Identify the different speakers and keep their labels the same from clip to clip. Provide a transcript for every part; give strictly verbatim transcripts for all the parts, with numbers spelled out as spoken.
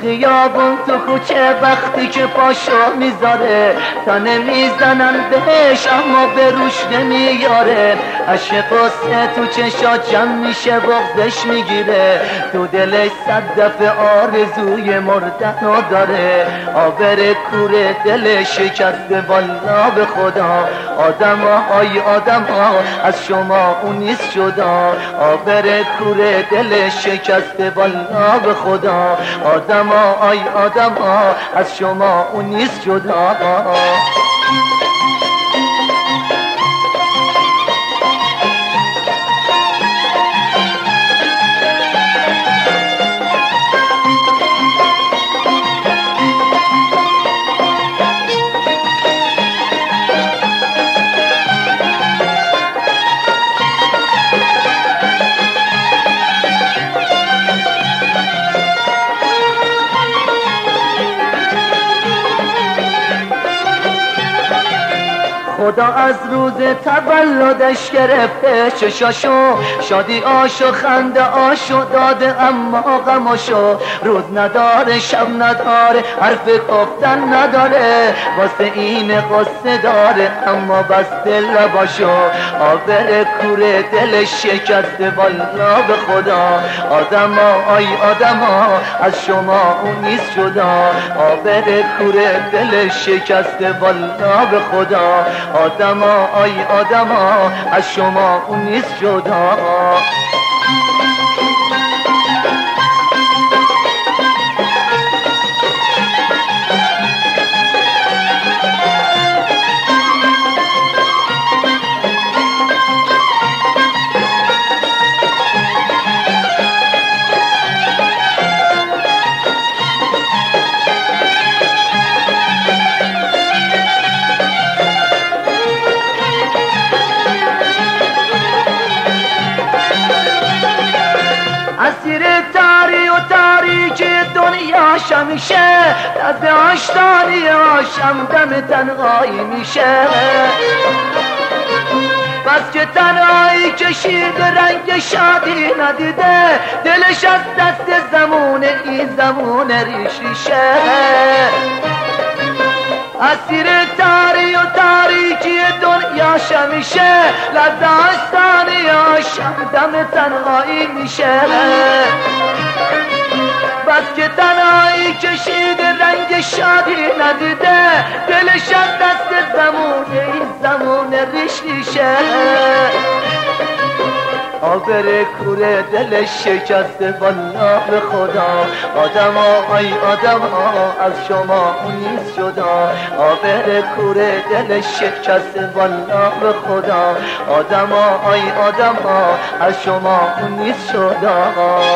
Speaker 1: خیابون تو کوچه وقتی که پاشو میذاره تنه میزنن بهش اما به روش نمیاره. عشق قصه تو چشا جمع میشه بغضش میگیره، تو دلش صد دفعه آرزوی مردن داره. آبر کوره دلش شکسته والا به خدا، آدم ها آی آدم ها از شما اون نیست جدا. آبر کوره دلش شکسته والا به خدا، آدم ها آی آدم ها از شما اون نیست جدا. خدا از روز تولدش گرفته چشاشو، شادی آشو خنده آشو داده اما غماشو. روز نداره شب نداره حرف گفتن نداره، واسه این قصه داره اما بسته لباشو. آبر کوره دلش شکسته والا به خدا، آدم ها آی آدم ها از شما اون نیست جدا. آبر کوره دلش شکسته والا به خدا، آدم ها آی آدم ها از شما اون نیست جدا. اسیر تاری و تاریکی دنیا شمیشه، از آشتانی آشم دم تنهایی میشه. بس که تنهایی کشید رنگ شادی ندیده، دلش از دست زمونه این زمونه ریشیشه. اسیر تاری و تاریکی دنیا شمیشه، لذاشتانی آشم دم تنهایی میشه. بس که تنهایی کشید رنگ شادی ندیده، دلش از دست زمونه این زمونه ریشیشه. آبر کوره دلش شکسته والا به خدا، آدم ها آی آدم ها از شما اون نیست جدا. آبر کوره دلش شکسته والا به خدا، آدم ها آی آدم ها از شما اون نیست جدا.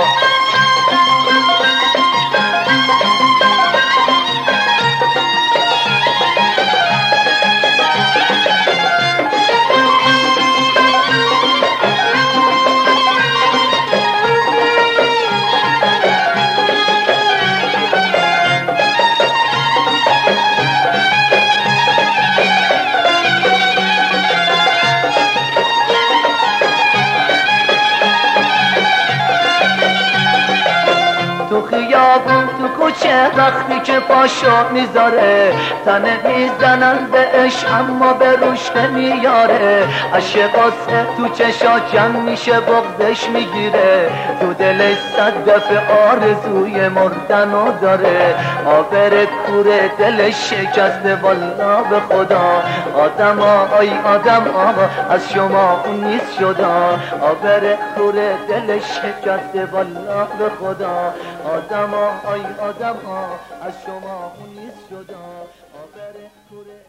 Speaker 1: تو خیابون تو کوچه وقتی که پاشو میذاره تنه میزنن بهش اما به روش نمیاره. عشق قصه تو چشا جمع میشه بغضش میگیره، تو دلش صد دفعه آرزوی مردن داره. آبر کوره دلش شکسته والا به خدا، آدم ها آی آدم ها از شما اون نیست جدا. آبر کوره دلش شکسته والا به خدا، آدم ها آی آدم ها از شما اون نیست جدا. آبر کوره